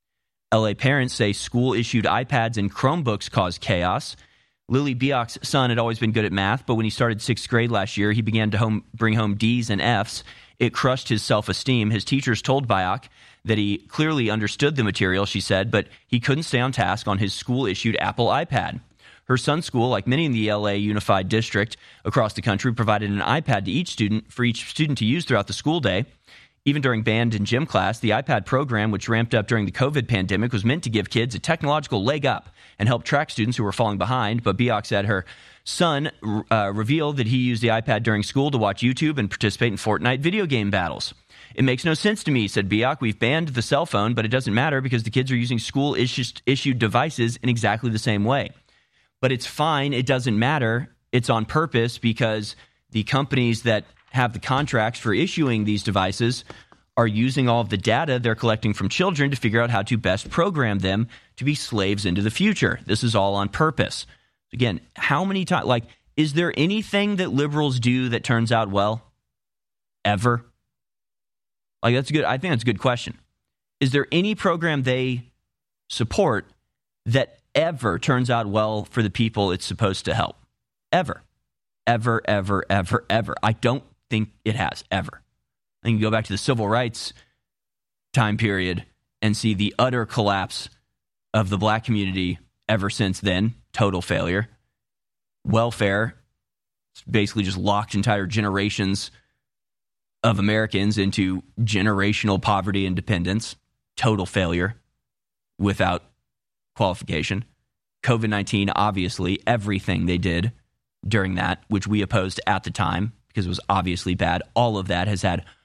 LA parents say school-issued iPads and Chromebooks caused chaos. Lily Biak's son had always been good at math, but when he started 6th grade last year, he began to bring home D's and F's. It crushed his self-esteem. His teachers told Biak that he clearly understood the material, she said, but he couldn't stay on task on his school-issued Apple iPad. Her son's school, like many in the LA Unified District across the country, provided an iPad to each student to use throughout the school day. Even during band and gym class, the iPad program, which ramped up during the COVID pandemic, was meant to give kids a technological leg up and help track students who were falling behind. But Biak said her son revealed that he used the iPad during school to watch YouTube and participate in Fortnite video game battles. It makes no sense to me, said Biak. We've banned the cell phone, but it doesn't matter because the kids are using school-issued devices in exactly the same way. But it's fine. It doesn't matter. It's on purpose because the companies that have the contracts for issuing these devices are using all of the data they're collecting from children to figure out how to best program them to be slaves into the future. This is all on purpose. Again, how many times, is there anything that liberals do that turns out well? Ever? That's good. I think that's a good question. Is there any program they support that ever turns out well for the people it's supposed to help? Ever. Ever, ever, ever, ever. I don't think it has, ever. I think you go back to the civil rights time period and see the utter collapse of the black community ever since then. Total failure. Welfare basically just locked entire generations of Americans into generational poverty and dependence. Total failure without qualification. COVID-19, obviously, everything they did during that, which we opposed at the time because it was obviously bad, all of that has had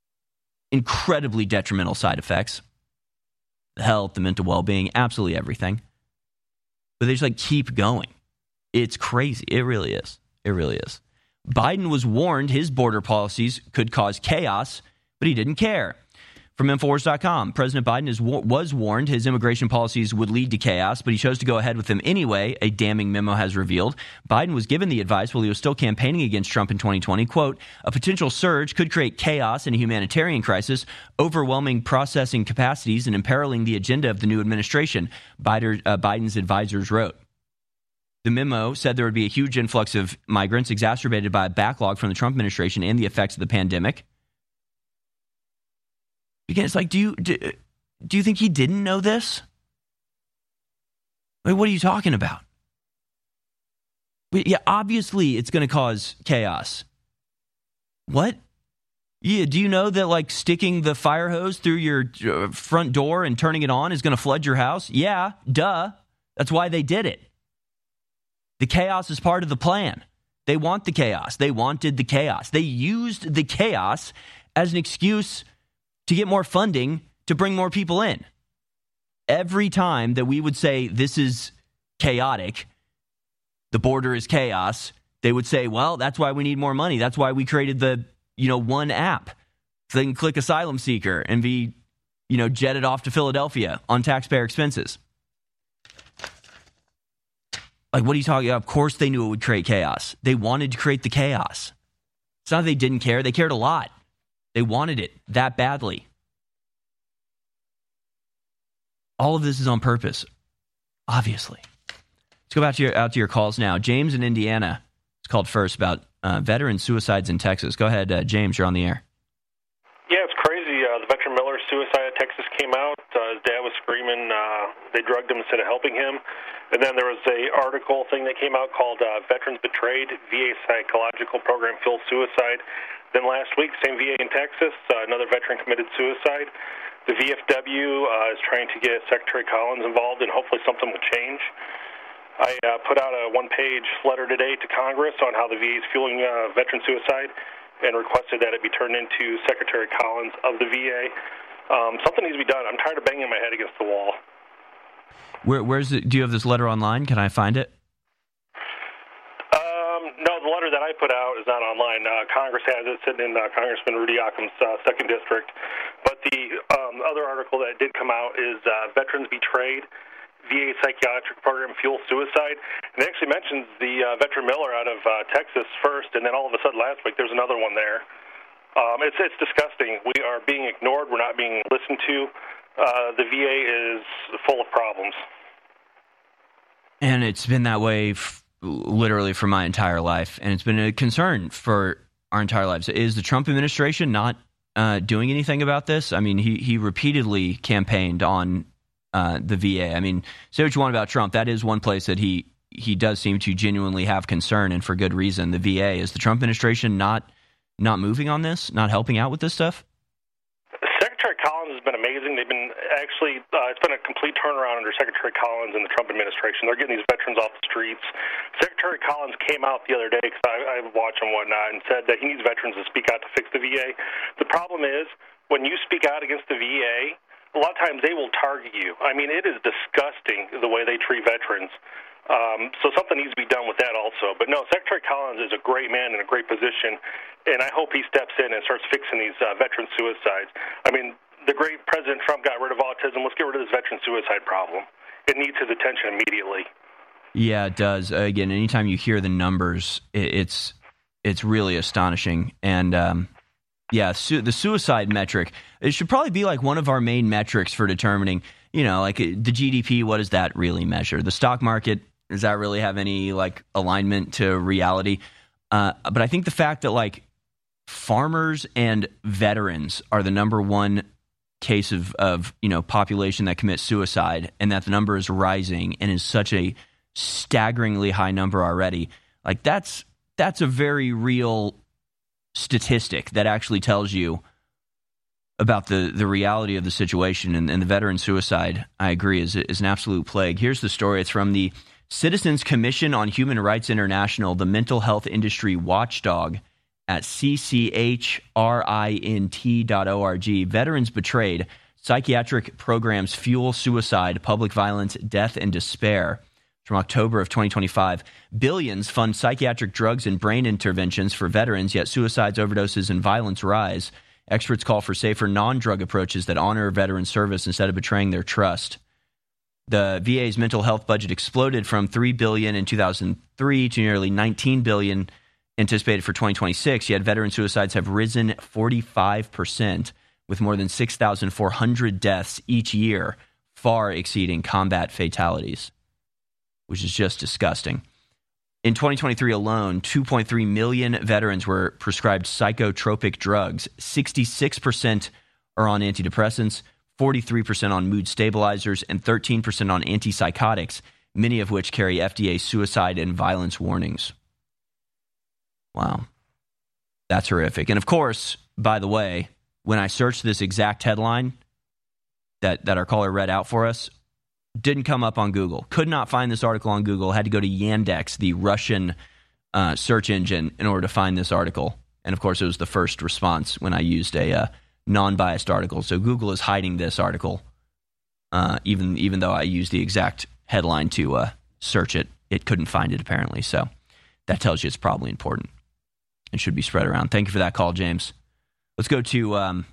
incredibly detrimental side effects. The health, the mental well-being, absolutely everything. But they just keep going. It's crazy. It really is. It really is. Biden was warned his border policies could cause chaos, but he didn't care. From Infowars.com, President Biden was warned his immigration policies would lead to chaos, but he chose to go ahead with them anyway, a damning memo has revealed. Biden was given the advice while he was still campaigning against Trump in 2020, quote, a potential surge could create chaos and a humanitarian crisis, overwhelming processing capacities and imperiling the agenda of the new administration, Biden's advisors wrote. The memo said there would be a huge influx of migrants exacerbated by a backlog from the Trump administration and the effects of the pandemic. Again, it's like, do you think he didn't know this? Like, what are you talking about? Yeah, obviously it's going to cause chaos. What? Yeah, do you know that like sticking the fire hose through your front door and turning it on is going to flood your house? Yeah, duh. That's why they did it. The chaos is part of the plan. They want the chaos. They wanted the chaos. They used the chaos as an excuse to get more funding to bring more people in. Every time that we would say this is chaotic, the border is chaos, they would say, well, that's why we need more money. That's why we created the, one app. So they can click asylum seeker and be, jetted off to Philadelphia on taxpayer expenses. Like, what are you talking about? Of course they knew it would create chaos. They wanted to create the chaos. It's not that they didn't care. They cared a lot. They wanted it that badly. All of this is on purpose, obviously. Let's go back out to your calls now. James in Indiana is called first about veteran suicides in Texas. Go ahead, James. You're on the air. Yeah, it's crazy. The veteran Miller suicide in Texas came out. His dad was screaming they drugged him instead of helping him. And then there was a article thing that came out called Veterans Betrayed, VA Psychological Program Fuels Suicide. Then last week, same VA in Texas, another veteran committed suicide. The VFW is trying to get Secretary Collins involved, and hopefully something will change. I put out a one-page letter today to Congress on how the VA is fueling veteran suicide and requested that it be turned into Secretary Collins of the VA. Something needs to be done. I'm tired of banging my head against the wall. Where's it? Do you have this letter online? Can I find it? No, the letter that I put out is not online. Congress has it sitting in Congressman Rudy Occam's 2nd District. But the other article that did come out is Veterans Betrayed, VA Psychiatric Program Fuel Suicide. And it actually mentions the veteran Miller out of Texas first, and then all of a sudden last week there's another one there. It's disgusting. We are being ignored. We're not being listened to. The VA is full of problems. And it's been that way literally for my entire life, and it's been a concern for our entire lives. Is the Trump administration not doing anything about this? I mean, he repeatedly campaigned on the VA. I mean, say what you want about Trump. That is one place that he does seem to genuinely have concern, and for good reason. The VA. Is the Trump administration not moving on this, not helping out with this stuff? Secretary Collins has been amazing. They've been it's been a complete turnaround under Secretary Collins and the Trump administration. They're getting these veterans off the streets. Secretary Collins came out the other day, because I watch him and whatnot, and said that he needs veterans to speak out to fix the VA. The problem is, when you speak out against the VA, a lot of times they will target you. I mean, it is disgusting the way they treat veterans. So something needs to be done with that also. But no, Secretary Collins is a great man in a great position, and I hope he steps in and starts fixing these veteran suicides. I mean, the great President Trump got rid of autism. Let's get rid of this veteran suicide problem. It needs his attention immediately. Yeah, it does. Again, anytime you hear the numbers, it's really astonishing. And the suicide metric, it should probably be like one of our main metrics for determining, like the GDP. What does that really measure? The stock market, does that really have any like alignment to reality? But I think the fact that like farmers and veterans are the number one case of population that commits suicide, and that the number is rising and is such a staggeringly high number already, like that's a very real statistic that actually tells you about the reality of the situation. And the veteran suicide, I agree, is an absolute plague. Here's the story. It's from the Citizens Commission on Human Rights International, the mental health industry watchdog at cchrint.org. Veterans Betrayed, Psychiatric Programs Fuel Suicide, Public Violence, Death, and Despair. From October of 2025, billions fund psychiatric drugs and brain interventions for veterans, yet suicides, overdoses, and violence rise. Experts call for safer non-drug approaches that honor veteran service instead of betraying their trust. The VA's mental health budget exploded from $3 billion in 2003 to nearly $19 billion anticipated for 2026, yet veteran suicides have risen 45%, with more than 6,400 deaths each year, far exceeding combat fatalities, which is just disgusting. In 2023 alone, 2.3 million veterans were prescribed psychotropic drugs. 66% are on antidepressants, 43% on mood stabilizers, and 13% on antipsychotics, many of which carry FDA suicide and violence warnings. Wow. That's horrific. And of course, by the way, when I searched this exact headline that our caller read out for us, didn't come up on Google. Could not find this article on Google. Had to go to Yandex, the Russian search engine, in order to find this article. And of course, it was the first response when I used a non-biased article. So Google is hiding this article, even though I used the exact headline to search it. It couldn't find it, apparently. So that tells you it's probably important and should be spread around. Thank you for that call, James. Let's go to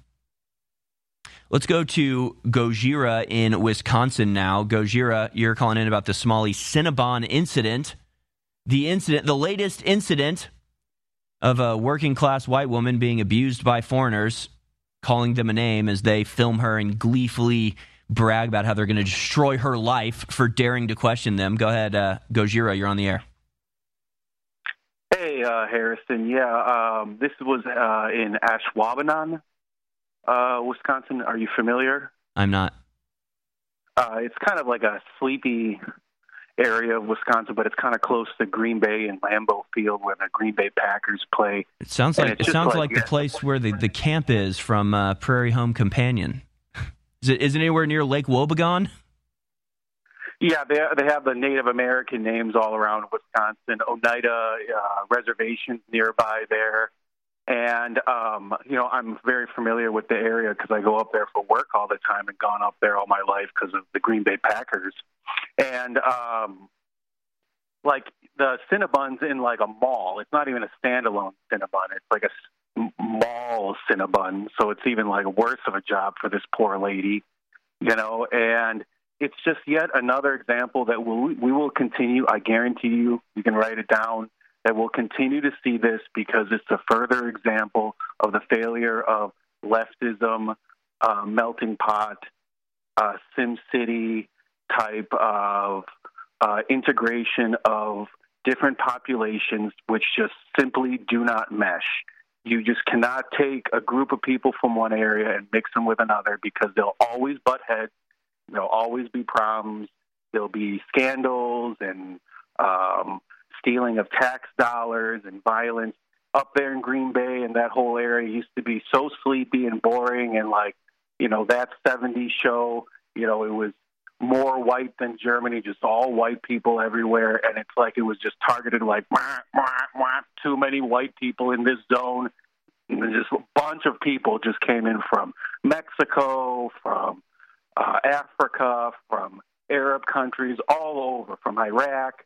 Gojira in Wisconsin now. Gojira, you're calling in about the Smalley Cinnabon incident. The latest incident of a working-class white woman being abused by foreigners, calling them a name as they film her and gleefully brag about how they're going to destroy her life for daring to question them. Go ahead, Gojira, you're on the air. Hey, Harrison. Yeah, this was in Ashwaubenon, Wisconsin. Are you familiar? I'm not. It's kind of like a sleepy area of Wisconsin, but it's kind of close to Green Bay and Lambeau Field where the Green Bay Packers play. It sounds like the place where the camp is from Prairie Home Companion. Is it anywhere near Lake Wobegon? Yeah, they have the Native American names all around Wisconsin. Oneida Reservation nearby there. And, I'm very familiar with the area because I go up there for work all the time and gone up there all my life because of the Green Bay Packers. And, the Cinnabon's in, like, a mall. It's not even a standalone Cinnabon. It's like a mall Cinnabon. So it's even, like, worse of a job for this poor lady, and it's just yet another example that we will continue. I guarantee you can write it down, that we'll continue to see this because it's a further example of the failure of leftism, melting pot, SimCity type of integration of different populations which just simply do not mesh. You just cannot take a group of people from one area and mix them with another because they'll always butt heads. There'll always be problems. There'll be scandals and stealing of tax dollars and violence. Up there in Green Bay and that whole area used to be so sleepy and boring and that 70s show, it was more white than Germany, just all white people everywhere. And it's like it was just targeted like, too many white people in this zone. And just a bunch of people just came in from Mexico, from Africa, from Arab countries, all over, from Iraq.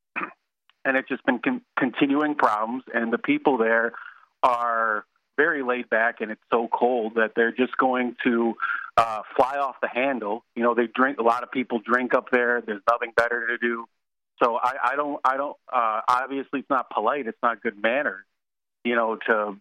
And it's just been continuing problems, and the people there are very laid back, and it's so cold that they're just going to fly off the handle. They drink. A lot of people drink up there. There's nothing better to do. So I don't. Obviously, it's not polite. It's not good manners, to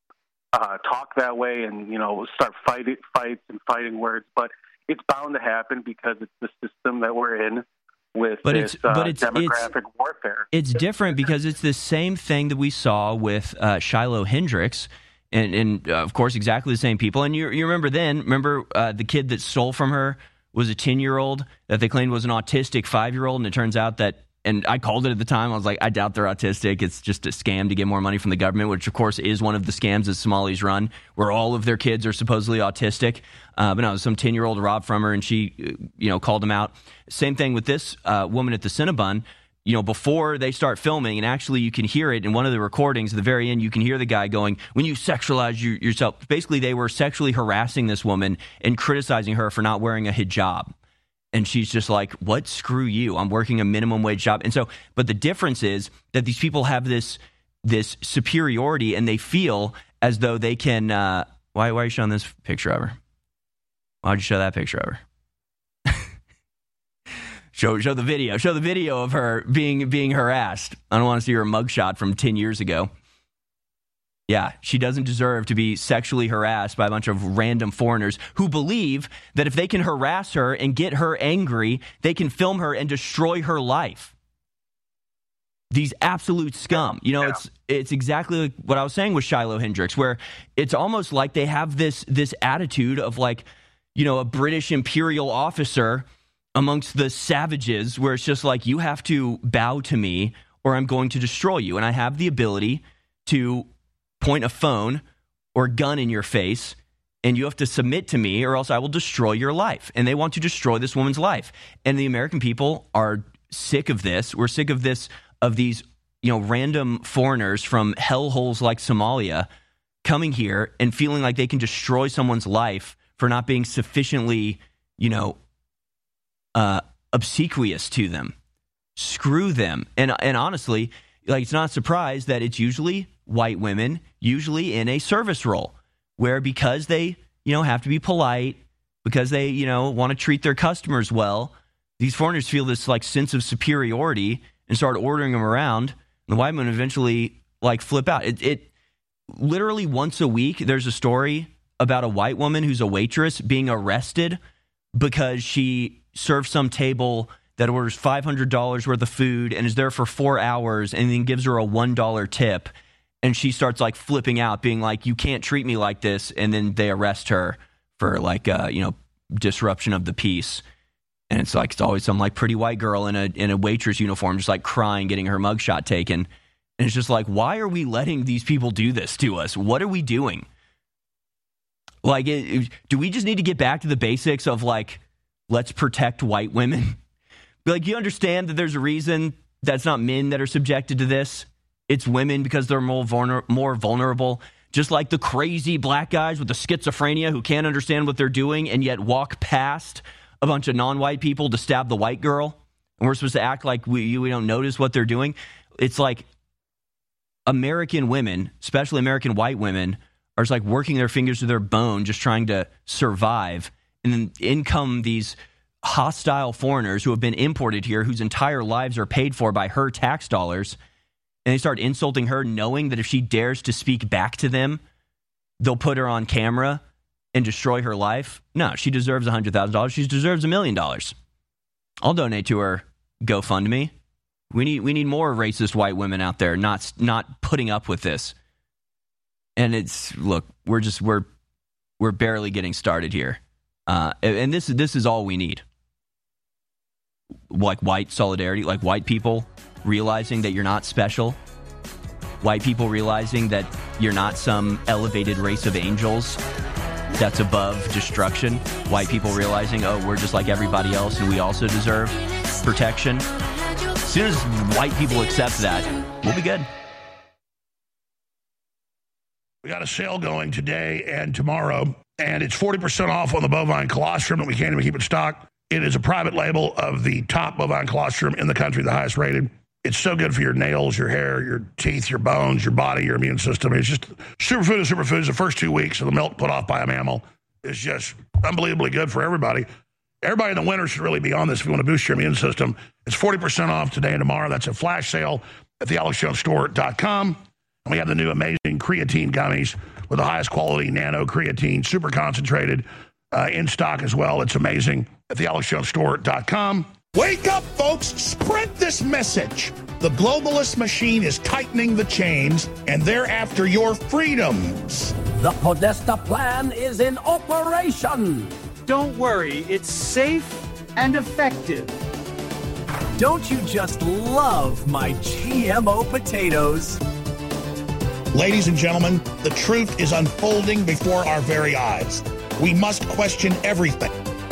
talk that way and start fights and fighting words. But it's bound to happen because it's the system that we're in. With demographic warfare. It's different because it's the same thing that we saw with Shiloh Hendricks and of course, exactly the same people. And you remember the kid that stole from her was a 10-year-old that they claimed was an autistic 5-year-old, and it turns out that, and I called it at the time, I was like, I doubt they're autistic. It's just a scam to get more money from the government, which, of course, is one of the scams that Somalis run, where all of their kids are supposedly autistic. But no, some 10-year-old robbed from her, and she, called him out. Same thing with this woman at the Cinnabon. Before they start filming, and actually you can hear it in one of the recordings at the very end, you can hear the guy going, when you sexualize yourself. Basically, they were sexually harassing this woman and criticizing her for not wearing a hijab. And she's just like, what? Screw you. I'm working a minimum wage job. And so, but the difference is that these people have this superiority, and they feel as though they can Why are you showing this picture of her? Why'd you show that picture of her? Show the video. Show the video of her being harassed. I don't want to see her mugshot from 10 years ago. Yeah, she doesn't deserve to be sexually harassed by a bunch of random foreigners who believe that if they can harass her and get her angry, they can film her and destroy her life. These absolute scum. You know, it's exactly like what I was saying with Shiloh Hendricks, where it's almost like they have this attitude of like, you know, a British imperial officer amongst the savages, where it's just like, you have to bow to me or I'm going to destroy you. And I have the ability to point a phone or gun in your face, and you have to submit to me or else I will destroy your life. And they want to destroy this woman's life. And the American people are sick of this. We're sick of this, of these, you know, random foreigners from hellholes like Somalia coming here and feeling like they can destroy someone's life for not being sufficiently, you know, obsequious to them. Screw them. And honestly, like, it's not a surprise that it's usually white women, usually in a service role, where because they, you know, have to be polite, because they, you know, want to treat their customers well, these foreigners feel this like sense of superiority and start ordering them around. And the white men eventually like flip out. It literally once a week, there's a story about a white woman who's a waitress being arrested because she serves some table that orders $500 worth of food and is there for 4 hours and then gives her a $1 tip. And she starts like flipping out, being like, you can't treat me like this. And then they arrest her for like, you know, disruption of the peace. And it's like, it's always some like pretty white girl in a waitress uniform, just like crying, getting her mugshot taken. And it's just like, why are we letting these people do this to us? What are we doing? Like, do we just need to get back to the basics of like, let's protect white women? Like, you understand that there's a reason that's not men that are subjected to this. It's women because they're more vulnerable. Just like the crazy black guys with the schizophrenia who can't understand what they're doing and yet walk past a bunch of non-white people to stab the white girl. And we're supposed to act like we don't notice what they're doing. It's like American women, especially American white women, are just like working their fingers to their bone, just trying to survive. And then in come these hostile foreigners who have been imported here, whose entire lives are paid for by her tax dollars. And they start insulting her, knowing that if she dares to speak back to them, they'll put her on camera and destroy her life. No, she deserves $100,000. She deserves $1 million. I'll donate to her GoFundMe. We need more racist white women out there not putting up with this. And it's, look, we're barely getting started here. And this is all we need. Like white solidarity, like white people realizing that you're not special. White people realizing that you're not some elevated race of angels that's above destruction. White people realizing, oh, we're just like everybody else and we also deserve protection. As soon as white people accept that, we'll be good. We got a sale going today and tomorrow, and it's 40% off on the bovine colostrum that we can't even keep in stock. It is a private label of the top bovine colostrum in the country, the highest rated. It's so good for your nails, your hair, your teeth, your bones, your body, your immune system. It's just superfood of superfoods. The first 2 weeks of the milk put off by a mammal is just unbelievably good for everybody. Everybody in the winter should really be on this if you want to boost your immune system. It's 40% off today and tomorrow. That's a flash sale at thealexjonestore.com. And we have the new amazing creatine gummies with the highest quality nano creatine, super concentrated, in stock as well. It's amazing at thealexjonestore.com. Wake up, folks. Spread this message. The globalist machine is tightening the chains, and they're after your freedoms. The Podesta plan is in operation. Don't worry, it's safe and effective. Don't you just love my GMO potatoes? Ladies and gentlemen, the truth is unfolding before our very eyes. We must question everything.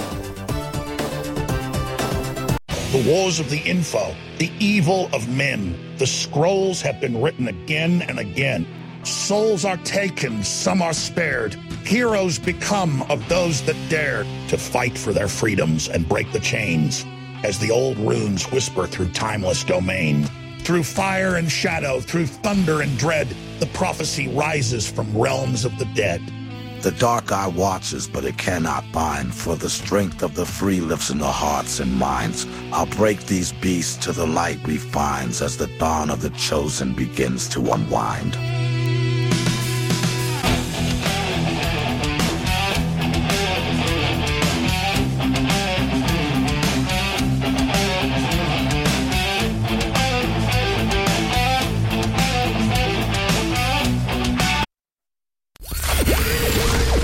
The wars of the info, the evil of men. The scrolls have been written again and again. Souls are taken, some are spared. Heroes become of those that dare to fight for their freedoms and break the chains. As the old runes whisper through timeless domain. Through fire and shadow, through thunder and dread, the prophecy rises from realms of the dead. The dark eye watches, but it cannot bind, for the strength of the free lives in the hearts and minds. I'll break these beasts till the light refines, as the dawn of the chosen begins to unwind.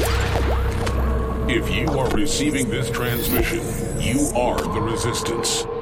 If you are receiving this transmission, you are the resistance.